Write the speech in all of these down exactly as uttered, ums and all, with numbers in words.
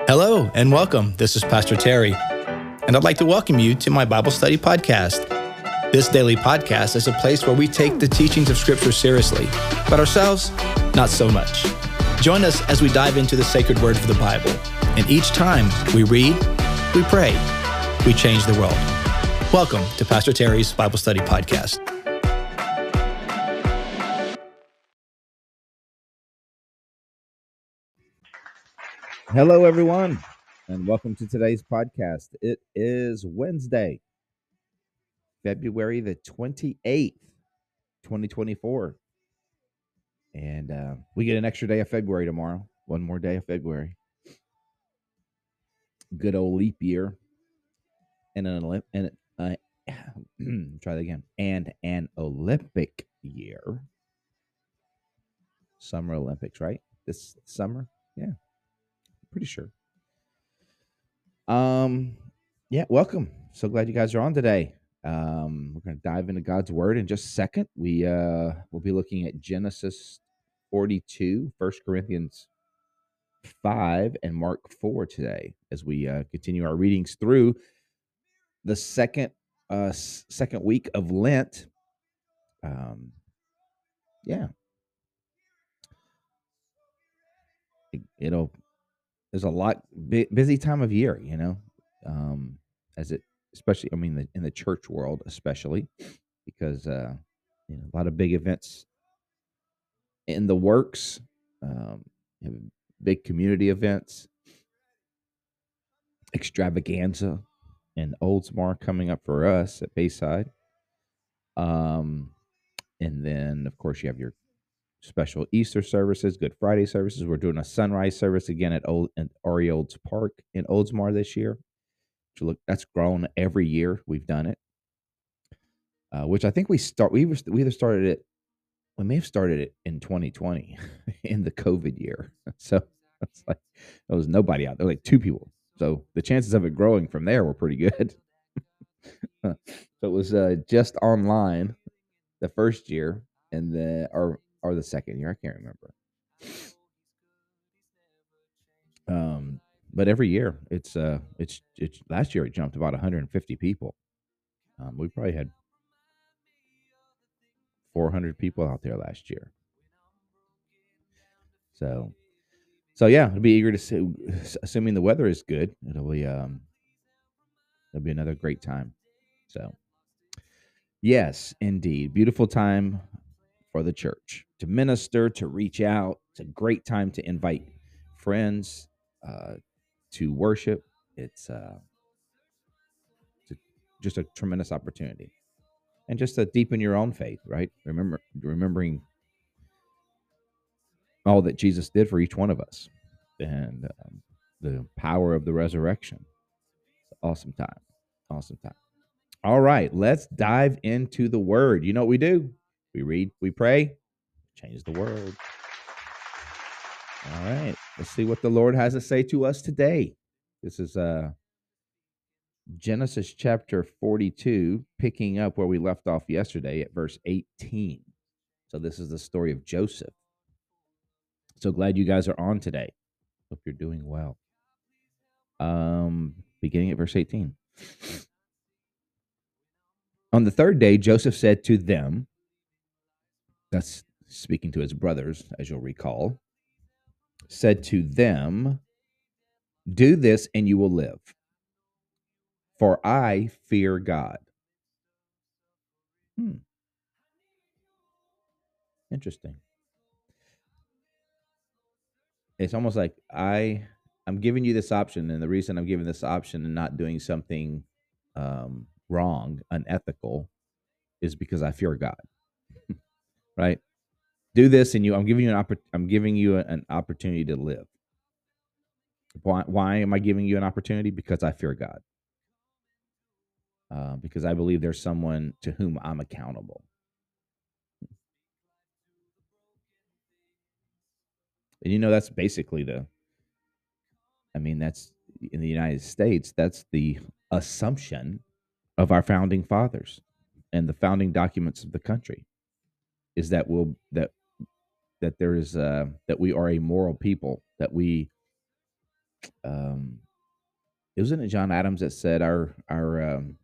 Hello and welcome. This is Pastor Terry, and I'd like to welcome you to my Bible study podcast. This daily podcast is a place where we take the teachings of Scripture seriously, but ourselves, not so much. Join us as we dive into the sacred word of the Bible, and each time we read, we pray, we change the world. Welcome to Pastor Terry's Bible Study Podcast. Hello, everyone, and welcome to today's podcast. It is Wednesday, February the twenty-eighth, twenty twenty-four, and uh, we get an extra day of February tomorrow. One more day of February. Good old leap year, and an Olymp- and uh, try that again, and an Olympic year. Summer Olympics, right? This summer, yeah, pretty sure. Um, yeah, welcome. So glad you guys are on today. Um, we're going to dive into God's word in just a second. We uh, we'll be looking at Genesis forty-two, First Corinthians five, and Mark four today as we uh, continue our readings through the second uh, second week of Lent. Um, yeah, it, it'll there's a lot bu- busy time of year, you know, um, as it especially I mean the, in the church world especially because uh, you know a lot of big events in the works. Um, you have big community events, extravaganza, and Oldsmar coming up for us at Bayside. Um, and then of course you have your special Easter services, Good Friday services. We're doing a sunrise service again at Old at Ari Olds Park in Oldsmar this year. Which look, that's grown every year we've done it. Uh, which I think we start we were, we either started it we may have started it in twenty twenty in the COVID year. So it's like there was nobody out there, like two people. So the chances of it growing from there were pretty good. So it was uh, just online the first year, and the or or the second year. I can't remember. Um, but every year it's uh it's it's last year it jumped about one hundred fifty people. Um, we probably had four hundred people out there last year. So so yeah, I'll be eager to see. Assuming the weather is good, it'll be um it'll be another great time. So yes, indeed, beautiful time for the church to minister, to reach out. It's a great time to invite friends uh, to worship. It's, uh, it's a, just a tremendous opportunity, and just to deepen your own faith. Right? Remember, remembering all that Jesus did for each one of us, and um, the power of the resurrection. It's an awesome time. Awesome time. All right, let's dive into the word. You know what we do? We read, we pray, change the world. All right, let's see what the Lord has to say to us today. This is uh, Genesis chapter forty-two, picking up where we left off yesterday at verse eighteen. So this is the story of Joseph. So glad you guys are on today. Hope you're doing well. Um, beginning at verse eighteen. On the third day, Joseph said to them, that's speaking to his brothers, as you'll recall, said to them, do this and you will live, for I fear God. Hmm. Interesting. It's almost like I I'm giving you this option, and the reason I'm giving this option and not doing something um, wrong, unethical, is because I fear God. Right? Do this, and you. I'm giving you an oppor- I'm giving you an opportunity to live. Why? Why am I giving you an opportunity? Because I fear God. Uh, because I believe there's someone to whom I'm accountable. And you know that's basically the. I mean, that's in the United States. That's the assumption of our founding fathers and the founding documents of the country, is that we'll that that there is uh, that we are a moral people, that we um, wasn't it John Adams that said our our um,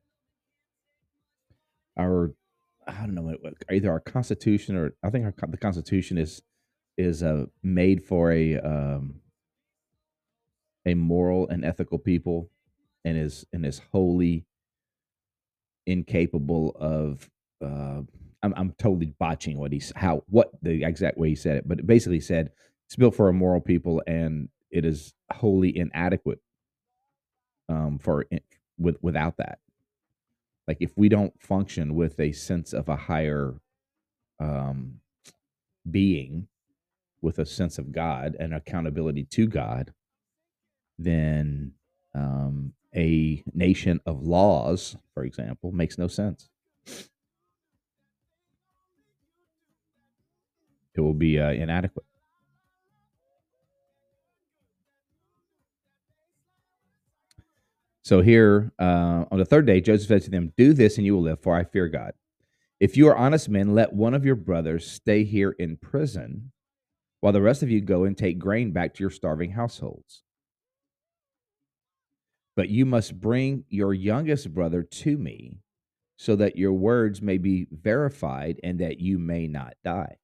our I don't know what, what- either our Constitution or I think our, co- the Constitution is is uh, made for a um, a moral and ethical people, and is and is wholly incapable of. Uh, I'm I'm totally botching what he's how what the exact way he said it, but it basically said it's built for a moral people, and it is wholly inadequate um, for it, with without that. Like if we don't function with a sense of a higher um, being, with a sense of God and accountability to God, then um, a nation of laws, for example, makes no sense. It will be uh, inadequate. So here, uh, on the third day, Joseph said to them, "Do this, and you will live, for I fear God. If you are honest men, let one of your brothers stay here in prison, while the rest of you go and take grain back to your starving households. But you must bring your youngest brother to me, so that your words may be verified and that you may not die."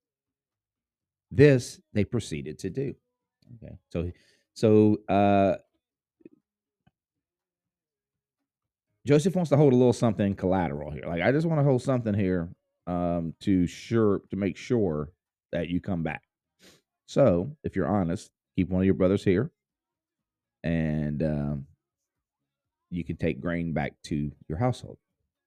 This they proceeded to do. Okay. So so uh Joseph wants to hold a little something collateral here. Like, I just want to hold something here um to sure to make sure that you come back. So, if you're honest, keep one of your brothers here, and um you can take grain back to your household.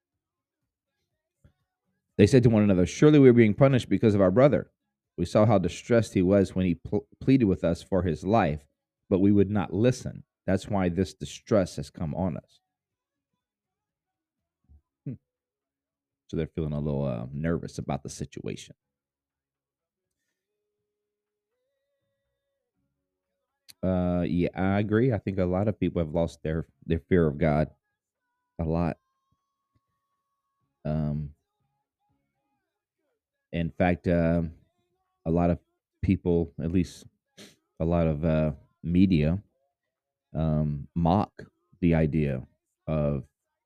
They said to one another, "Surely we are being punished because of our brother. We saw how distressed he was when he pl- pleaded with us for his life, but we would not listen. That's why this distress has come on us." Hmm. So they're feeling a little uh, nervous about the situation. Uh, yeah, I agree. I think a lot of people have lost their their fear of God a lot. Um, in fact, um, a lot of people, at least a lot of uh, media, um, mock the idea of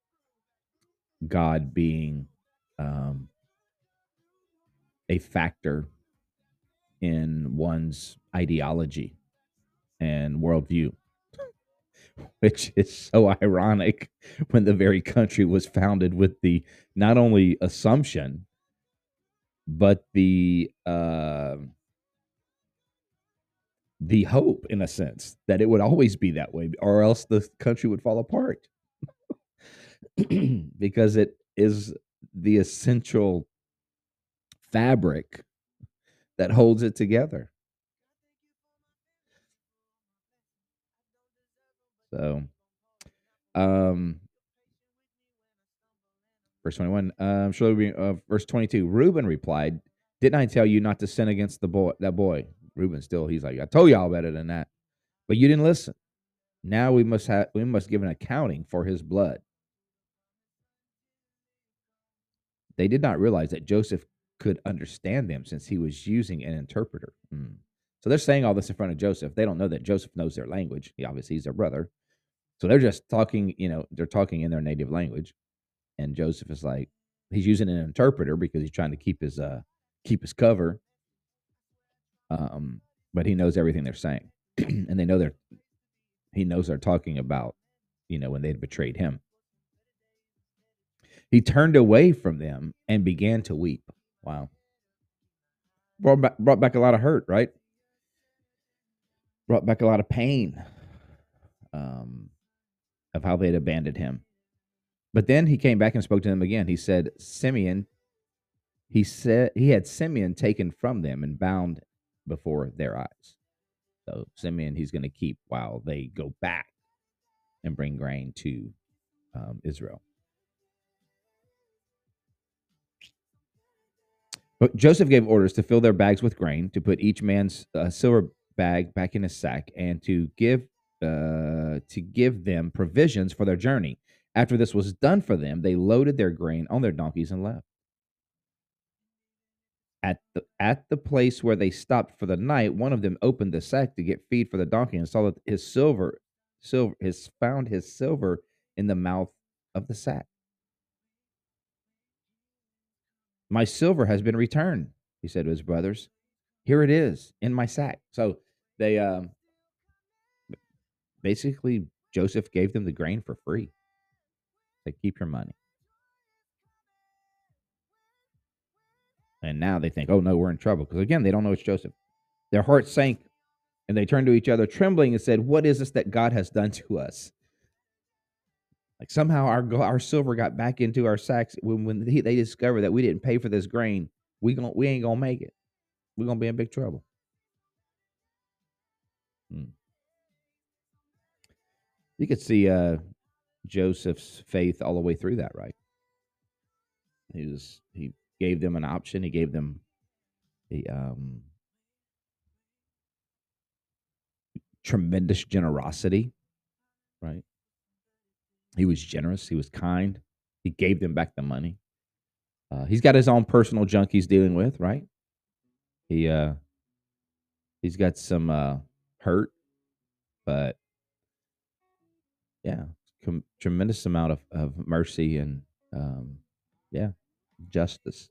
God being um, a factor in one's ideology and worldview, which is so ironic when the very country was founded with the not only assumption but the uh, the hope, in a sense, that it would always be that way, or else the country would fall apart, because it is the essential fabric that holds it together. So, um, verse twenty-one, um, surely we, uh, verse twenty-two, Reuben replied, "Didn't I tell you not to sin against the boy, that boy?" Reuben still, he's like, "I told y'all better than that, but you didn't listen. Now we must have, we must give an accounting for his blood." They did not realize that Joseph could understand them, since he was using an interpreter. Mm. So they're saying all this in front of Joseph. They don't know that Joseph knows their language. He obviously he's their brother. So they're just talking, you know, they're talking in their native language. And Joseph is like, he's using an interpreter because he's trying to keep his uh keep his cover. Um, but he knows everything they're saying. And they know they're he knows they're talking about, you know, when they betrayed him. He turned away from them and began to weep. Wow. Brought back, brought back a lot of hurt, right? Brought back a lot of pain, um, of how they'd abandoned him. But then he came back and spoke to them again. He said, Simeon, he said he had Simeon taken from them and bound before their eyes. So Simeon, he's going to keep while they go back and bring grain to um, Israel. But Joseph gave orders to fill their bags with grain, to put each man's uh, silver bag back in his sack, and to give uh, to give them provisions for their journey. After this was done for them, they loaded their grain on their donkeys and left. At the at the place where they stopped for the night, one of them opened the sack to get feed for the donkey and saw that his silver silver his found his silver in the mouth of the sack. My silver has been returned, he said to his brothers. Here it is in my sack. So they um basically Joseph gave them the grain for free. They keep your money. And now they think, oh no, we're in trouble. Because again, they don't know it's Joseph. Their hearts sank and they turned to each other trembling and said, what is this that God has done to us? Like somehow our our silver got back into our sacks when, when he, they discovered that we didn't pay for this grain. We gon' we ain't gonna make it. We're gonna be in big trouble. Hmm. You could see uh, Joseph's faith all the way through that, right? He was he gave them an option. He gave them the um, tremendous generosity, right? He was generous. He was kind. He gave them back the money. Uh, he's got his own personal junk he's dealing with, right? He uh, he's got some uh, hurt, but yeah, com- tremendous amount of, of mercy and um, yeah, justice.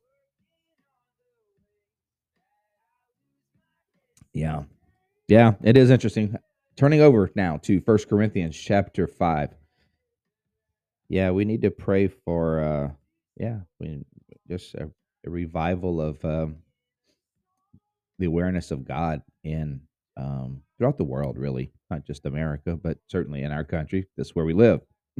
Yeah, yeah, it is interesting. Turning over now to First Corinthians chapter five. Yeah, we need to pray for uh, yeah, we just a, a revival of um, the awareness of God in um, throughout the world, really, not just America, but certainly in our country. That's where we live,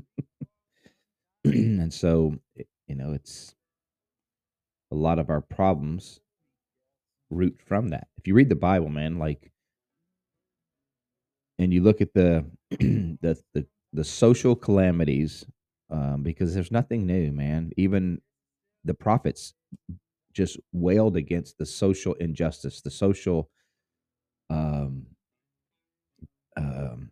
and so it- you know, it's a lot of our problems root from that. If you read the Bible, man, like, and you look at the the the, the social calamities, um, because there's nothing new, man. Even the prophets just wailed against the social injustice, the social um, um,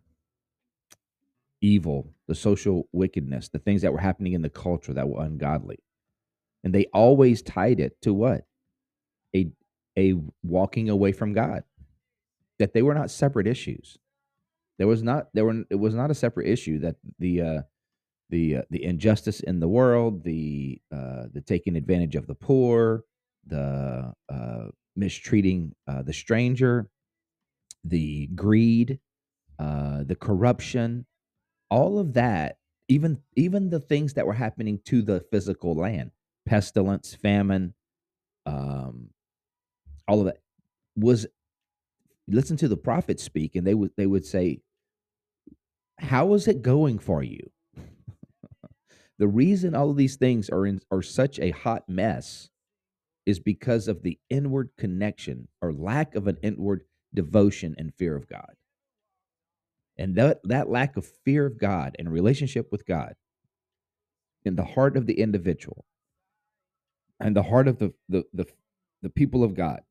evil, the social wickedness, the things that were happening in the culture that were ungodly, and they always tied it to what a a walking away from God. That they were not separate issues. There was not there were it was not a separate issue that the uh, the uh, the injustice in the world, the uh, the taking advantage of the poor, the uh, mistreating uh, the stranger, the greed, uh, the corruption, all of that, even even the things that were happening to the physical land, pestilence, famine, um, all of that was. Listen to the prophets speak, and they would they would say, "How is it going for you?" The reason all of these things are in are such a hot mess is because of the inward connection or lack of an inward devotion and fear of God. And that that lack of fear of God and relationship with God in the heart of the individual and the heart of the the the, the people of God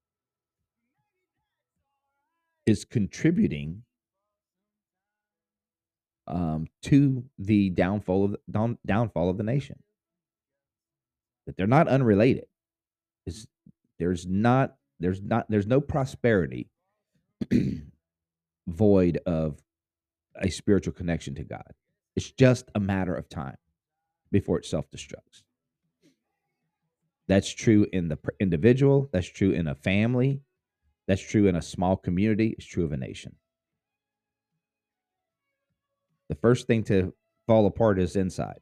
is contributing um, to the downfall of down, downfall of the nation. That they're not unrelated. It's, there's not there's not there's no prosperity void of a spiritual connection to God. It's just a matter of time before it self destructs. That's true in the individual. That's true in a family. That's true in a small community. It's true of a nation. The first thing to fall apart is inside.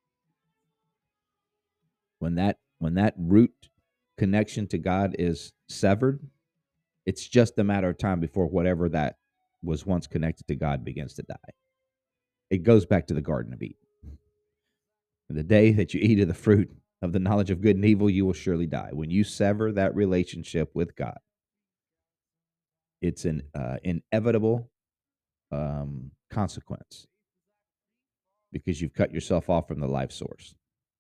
When that when that root connection to God is severed, it's just a matter of time before whatever that was once connected to God begins to die. It goes back to the Garden of Eden. The day that you eat of the fruit of the knowledge of good and evil, you will surely die. When you sever that relationship with God, it's an uh, inevitable um, consequence because you've cut yourself off from the life source.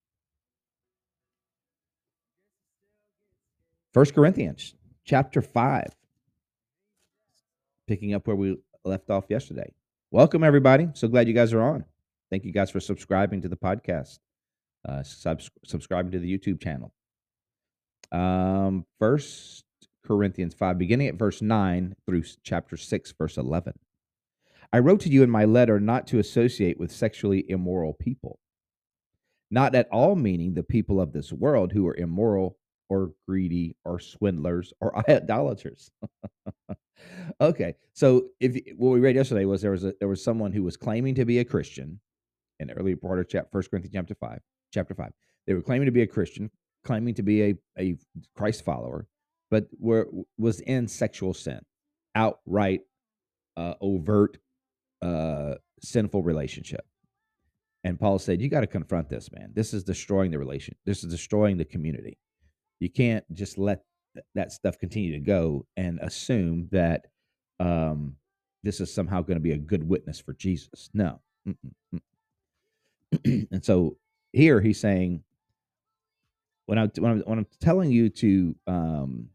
First Corinthians chapter five, picking up where we left off yesterday. Welcome, everybody. So glad you guys are on. Thank you guys for subscribing to the podcast, uh, sub- subscribing to the YouTube channel. Um, First Corinthians five, beginning at verse nine through s- chapter six, verse eleven. I wrote to you in my letter not to associate with sexually immoral people, not at all meaning the people of this world who are immoral or greedy or swindlers or idolaters. Okay, so if y- what we read yesterday was there was a there was someone who was claiming to be a Christian in the early part of chap First Corinthians chapter five, chapter five. They were claiming to be a Christian, claiming to be a a Christ follower, but were was in sexual sin, outright, uh, overt, uh, sinful relationship. And Paul said, "You got to confront this, man. This is destroying the relation. This is destroying the community. You can't just let th- that stuff continue to go and assume that um, this is somehow going to be a good witness for Jesus. No." Mm-mm, mm. And so here he's saying, when I when I'm, when I'm telling you to um,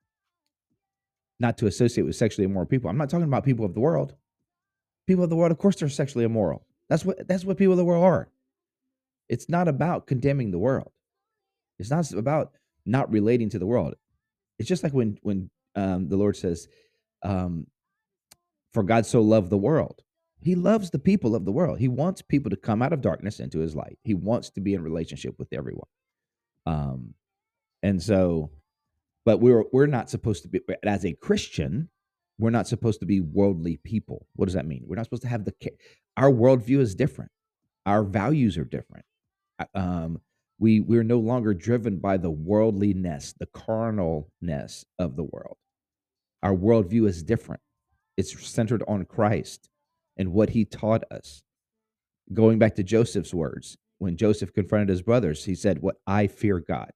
not to associate with sexually immoral people, I'm not talking about people of the world. People of the world, of course, they're sexually immoral. That's what that's what people of the world are. It's not about condemning the world. It's not about not relating to the world. It's just like when when um, the Lord says, um, "For God so loved the world." He loves the people of the world. He wants people to come out of darkness into His light. He wants to be in relationship with everyone. Um, and so, but we're we're not supposed to be, as a Christian, we're not supposed to be worldly people. What does that mean? We're not supposed to have the our worldview is different. Our values are different. Uh, Um, we we're no longer driven by the worldliness, the carnalness of the world. Our worldview is different. It's centered on Christ and what He taught us. Going back to Joseph's words, when Joseph confronted his brothers, he said, "What I fear God."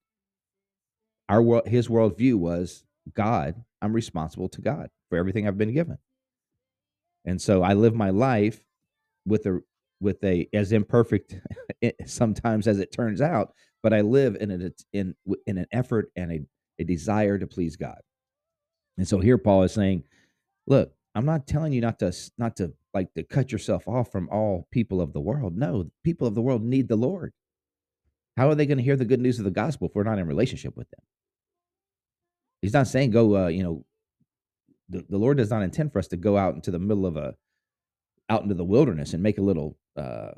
Our world, his worldview was God. I'm responsible to God for everything I've been given, and so I live my life with a with a as imperfect sometimes as it turns out, but I live in an in in an effort and a, a desire to please God. And so here Paul is saying, look, I'm not telling you not to not to like to cut yourself off from all people of the world. No, people of the world need the Lord. How are they going to hear the good news of the gospel if we're not in relationship with them? He's not saying go, uh, you know, the, the Lord does not intend for us to go out into the middle of a out into the wilderness and make a little uh,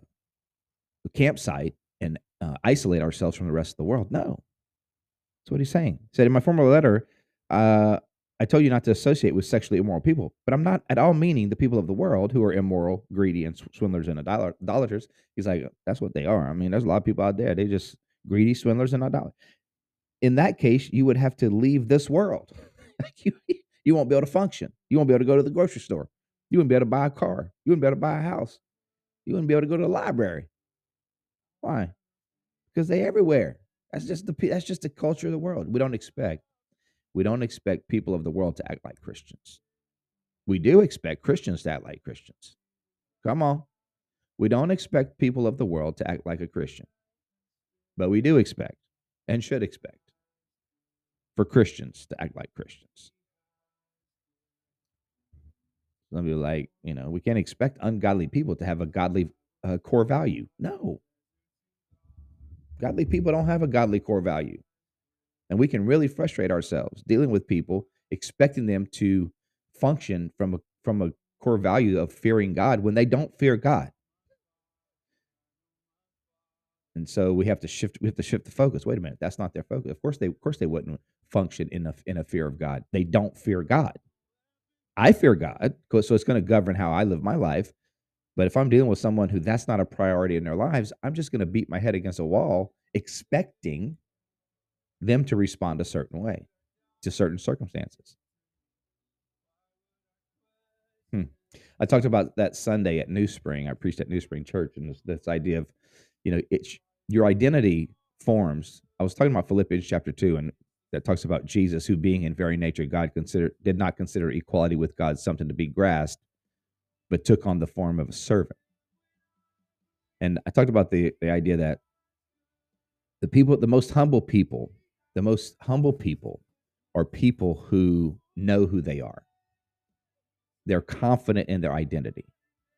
campsite and uh, isolate ourselves from the rest of the world. No, that's what he's saying. He said in my former letter, uh, I told you not to associate with sexually immoral people, but I'm not at all meaning the people of the world who are immoral, greedy, and swindlers and idol- idolaters. He's like, that's what they are. I mean, there's a lot of people out there. They just greedy, swindlers, and idolaters. In that case, you would have to leave this world. Like you, you won't be able to function. You won't be able to go to the grocery store. You wouldn't be able to buy a car. You wouldn't be able to buy a house. You wouldn't be able to go to the library. Why? Because they're everywhere. That's just the that's just the culture of the world. We don't expect we don't expect people of the world to act like Christians. We do expect Christians to act like Christians. Come on. We don't expect people of the world to act like a Christian, but we do expect and should expect for Christians to act like Christians. Some people like, you know, we can't expect ungodly people to have a godly uh, core value. No, godly people don't have a godly core value. And we can really frustrate ourselves dealing with people, expecting them to function from a from a core value of fearing God when they don't fear God. And so we have to shift we have to shift the focus. Wait a minute, that's not their focus. Of course they of course they wouldn't function in a in a fear of God. They don't fear God. I fear God, so it's going to govern how I live my life. But if I'm dealing with someone who that's not a priority in their lives, I'm just going to beat my head against a wall expecting them to respond a certain way to certain circumstances. Hmm. I talked about that Sunday at New Spring. I preached at New Spring Church, and this, this idea of, you know, it's your identity forms. I was talking about Philippians chapter two, and that talks about Jesus, who being in very nature God, considered did not consider equality with God something to be grasped, but took on the form of a servant. And I talked about the the idea that the people, the most humble people, the most humble people, are people who know who they are. They're confident in their identity.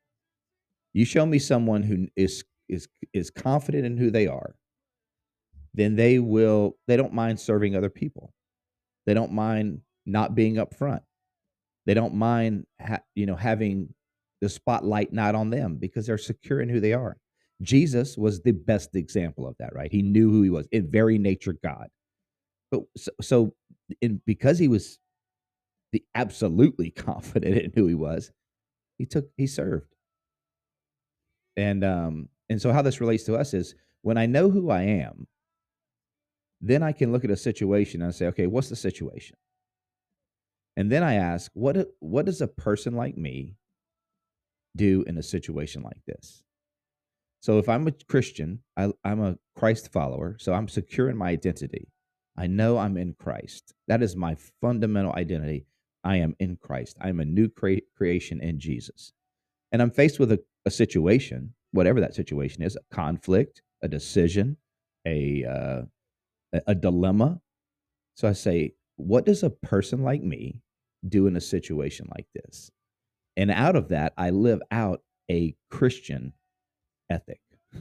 You show me someone who is is is confident in who they are, then they will they don't mind serving other people. They don't mind not being up front. They don't mind ha- you know having the spotlight not on them because they're secure in who they are. Jesus was the best example of that, right? He knew who he was, in very nature God. But so, so in because he was the absolutely confident in who he was, he took he served. And um and so how this relates to us is when I know who I am, then I can look at a situation and say, okay, what's the situation? And then I ask, what do- what does a person like me do in a situation like this? So if I'm a Christian, I, I'm a Christ follower, so I'm secure in my identity. I know I'm in Christ. That is my fundamental identity. I am in Christ. I'm a new crea- creation in Jesus. And I'm faced with a, a situation, whatever that situation is, a conflict, a decision, a uh, a a dilemma. So I say, what does a person like me do in a situation like this? And out of that, I live out a Christian ethic.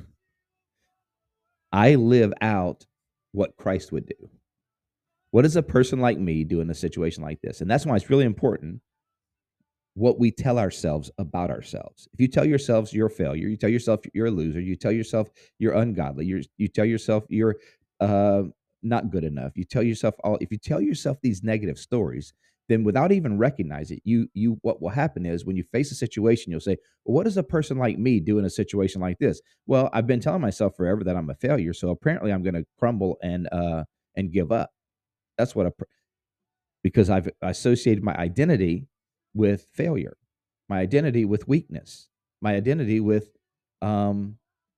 I live out what Christ would do. What does a person like me do in a situation like this? And that's why it's really important what we tell ourselves about ourselves. If you tell yourselves you're a failure, you tell yourself you're a loser, you tell yourself you're ungodly, you're, you tell yourself you're uh, not good enough. You tell yourself all. If you tell yourself these negative stories, then without even recognizing it, you you what will happen is when you face a situation, you'll say, well, "What does a person like me do in a situation like this?" Well, I've been telling myself forever that I'm a failure, so apparently I'm going to crumble and uh, and give up. That's what a because I've associated my identity with failure, my identity with weakness, my identity with um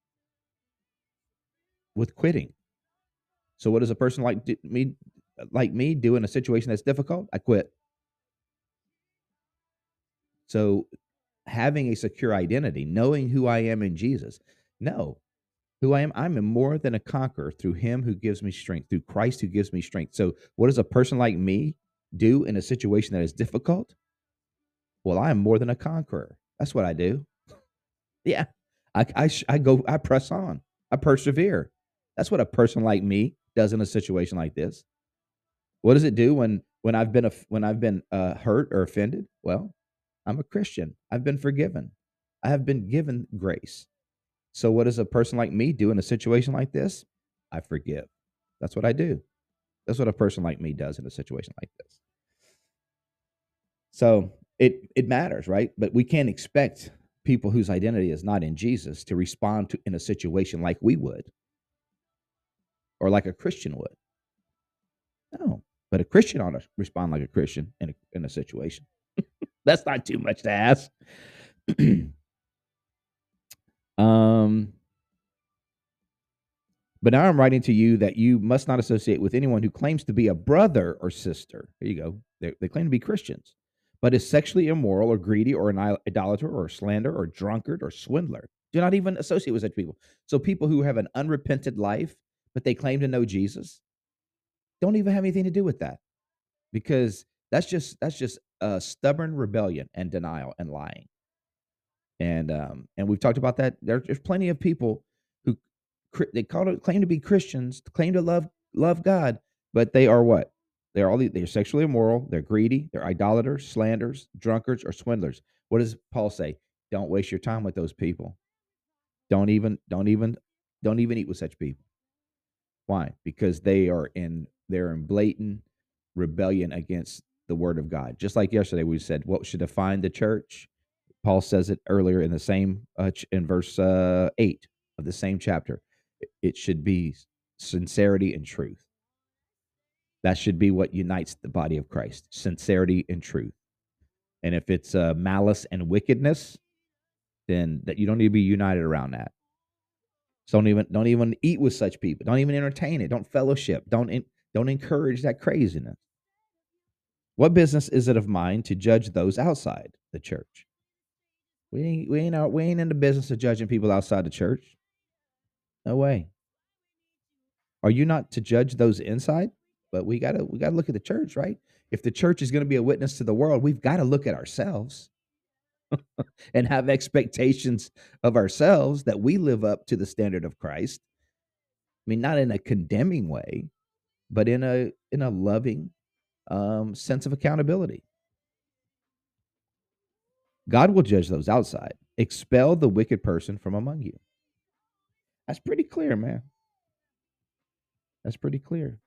with quitting. So what does a person like d- me like me do in a situation that's difficult? I quit. So having a secure identity, knowing who I am in Jesus. No, who I am, I'm more than a conqueror through him who gives me strength, through Christ who gives me strength. So what does a person like me do in a situation that is difficult? Well, I am more than a conqueror. That's what I do. Yeah. I I sh I go I press on. I persevere. That's what a person like me does in a situation like this. What does it do when when I've been of when I've been, uh, hurt or offended? Well, I'm a Christian. I've been forgiven. I have been given grace. So what does a person like me do in a situation like this? I forgive. That's what I do. That's what a person like me does in a situation like this. So it it matters, right? But we can't expect people whose identity is not in Jesus to respond to in a situation like we would or like a Christian would. No, but a Christian ought to respond like a Christian in a, in a situation. That's not too much to ask. um, but now I'm writing to you that you must not associate with anyone who claims to be a brother or sister. There you go. They, they claim to be Christians, but is sexually immoral or greedy or an idolater or a slanderer or drunkard or swindler. Do not even associate with such people. So people who have an unrepented life, but they claim to know Jesus, don't even have anything to do with that because that's just that's just a stubborn rebellion and denial and lying. And um and we've talked about that. There, there's plenty of people who cri- they call it claim to be Christians, claim to love love God, but they are what? They're all they're sexually immoral, they're greedy, they're idolaters, slanders, drunkards, or swindlers. What does Paul say? Don't waste your time with those people. Don't even don't even don't even eat with such people. Why? Because they are in they're in blatant rebellion against the word of God. Just like yesterday we said what should define the church. Paul says it earlier in the same uh, ch- in verse uh, eight of the same chapter. It it should be sincerity and truth. That should be what unites the body of Christ: sincerity and truth. And if it's uh, malice and wickedness, then that you don't need to be united around that. So don't even don't even eat with such people. Don't even entertain it. Don't fellowship. Don't in, don't encourage that craziness. What business is it of mine to judge those outside the church? We ain't we ain't out, we ain't in the business of judging people outside the church. No way. Are you not to judge those inside? But we gotta we gotta look at the church, right? If the church is going to be a witness to the world, we've got to look at ourselves and have expectations of ourselves that we live up to the standard of Christ. mean, not in a condemning way, but in a in a loving um, sense of accountability. God will judge those outside. Expel the wicked person from among you. That's pretty clear, man. That's pretty clear.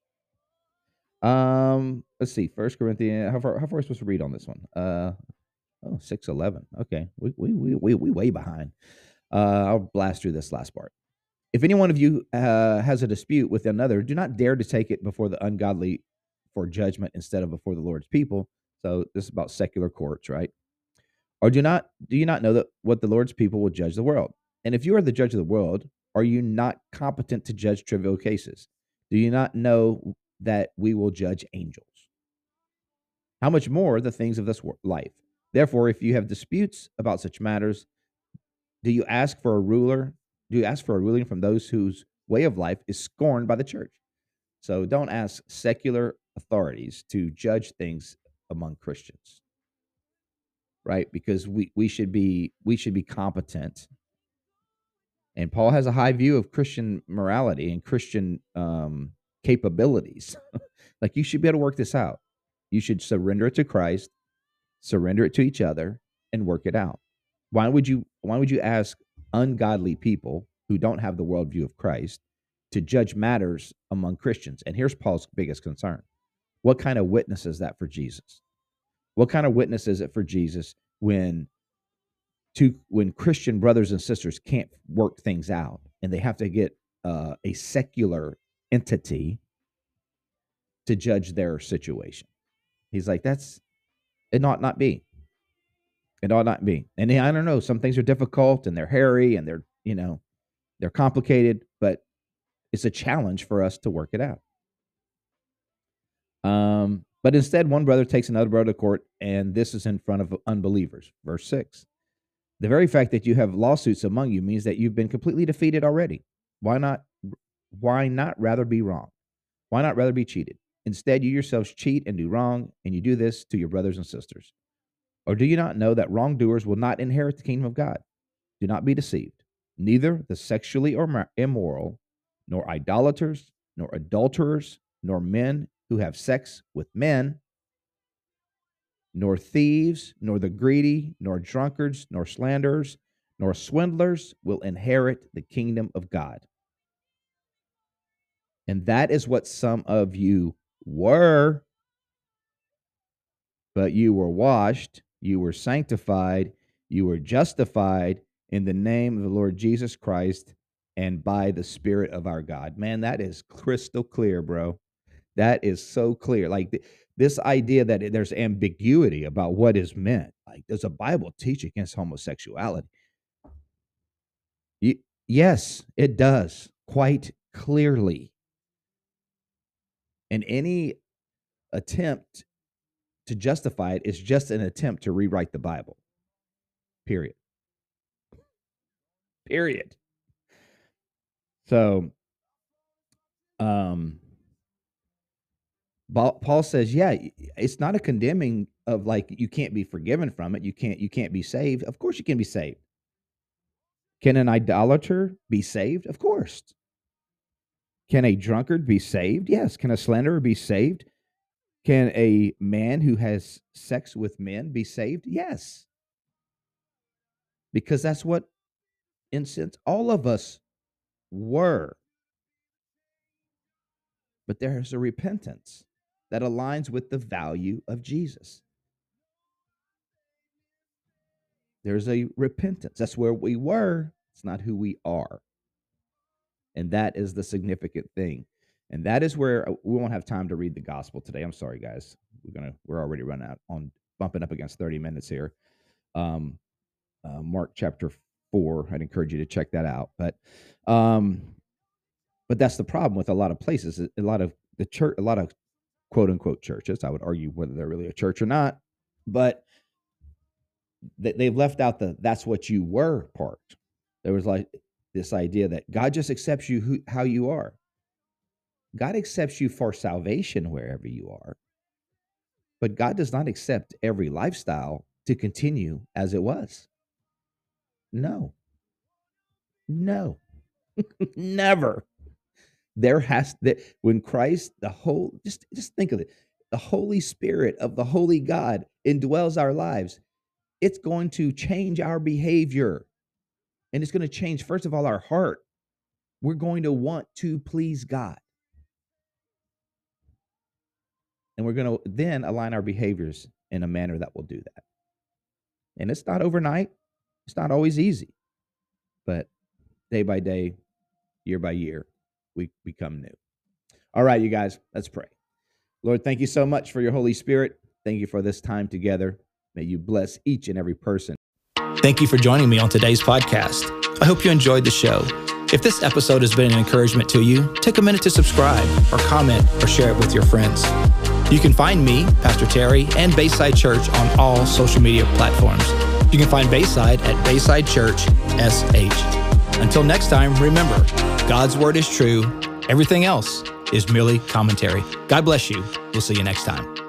Um, let's see. First Corinthians. How far? How far are we supposed to read on this one? Uh, oh, six eleven. Okay, we we we we we way behind. Uh, I'll blast through this last part. If any one of you uh, has a dispute with another, do not dare to take it before the ungodly for judgment instead of before the Lord's people. So this is about secular courts, right? Or do not do you not know that what the Lord's people will judge the world? And if you are the judge of the world, are you not competent to judge trivial cases? Do you not know that we will judge angels? How much more the things of this life? Therefore, if you have disputes about such matters, do you ask for a ruler? Do you ask for a ruling from those whose way of life is scorned by the church? So don't ask secular authorities to judge things among Christians, right? Because we we should be we should be competent. And Paul has a high view of Christian morality and Christian um, capabilities. Like, you should be able to work this out. You should surrender it to Christ, surrender it to each other, and work it out. Why would you why would you ask ungodly people who don't have the worldview of Christ to judge matters among Christians? And here's Paul's biggest concern. What kind of witness is that for Jesus? What kind of witness is it for Jesus when two when Christian brothers and sisters can't work things out and they have to get uh, a secular entity to judge their situation? He's like, that's it ought not be. It ought not be. And I don't know, some things are difficult and they're hairy and they're, you know, they're complicated, but it's a challenge for us to work it out. Um, but instead, one brother takes another brother to court, and this is in front of unbelievers. Verse six. The very fact that you have lawsuits among you means that you've been completely defeated already. Why not why not rather be wrong? Why not rather be cheated? Instead, you yourselves cheat and do wrong, and you do this to your brothers and sisters. Or do you not know that wrongdoers will not inherit the kingdom of God? Do not be deceived. Neither the sexually or immoral, nor idolaters, nor adulterers, nor men who have sex with men, nor thieves, nor the greedy, nor drunkards, nor slanderers, nor swindlers will inherit the kingdom of God. And that is what some of you were. But you were washed, you were sanctified, you were justified in the name of the Lord Jesus Christ and by the Spirit of our God. Man, that is crystal clear, bro. That is so clear. Like th- this idea that there's ambiguity about what is meant. Like, does the Bible teach against homosexuality? Y- yes, it does, quite clearly. And any attempt to justify it is just an attempt to rewrite the Bible. Period. Period. So, um, Paul says, yeah, it's not a condemning of like you can't be forgiven from it. You can't you can't be saved. Of course you can be saved. Can an idolater be saved? Of course. Can a drunkard be saved? Yes. Can a slanderer be saved? Can a man who has sex with men be saved? Yes. Because that's what, in sense, all of us were. But there's a repentance that aligns with the value of Jesus. There's a repentance. That's where we were. It's not who we are. And that is the significant thing. And that is where we won't have time to read the gospel today. I'm sorry, guys. We're gonna we're already running out on bumping up against thirty minutes here. Um, uh, Mark chapter four. I'd encourage you to check that out. But um, but that's the problem with a lot of places. A lot of the church, a lot of quote unquote churches. I would argue whether they're really a church or not, but they've left out the "that's what you were" part. There was like this idea that God just accepts you who, how you are. God accepts you for salvation wherever you are, but God does not accept every lifestyle to continue as it was. No, no, never. There has that when Christ, the whole, just, just think of it, the Holy Spirit of the Holy God indwells our lives. It's going to change our behavior. And it's going to change, first of all, our heart. We're going to want to please God. And we're going to then align our behaviors in a manner that will do that. And it's not overnight. It's not always easy. But day by day, year by year, we become new. All right, you guys, let's pray. Lord, thank you so much for your Holy Spirit. Thank you for this time together. May you bless each and every person. Thank you for joining me on today's podcast. I hope you enjoyed the show. If this episode has been an encouragement to you, take a minute to subscribe or comment or share it with your friends. You can find me, Pastor Terry, and Bayside Church on all social media platforms. You can find Bayside at Bayside Church S H. Until next time, remember, God's word is true. Everything else is merely commentary. God bless you. We'll see you next time.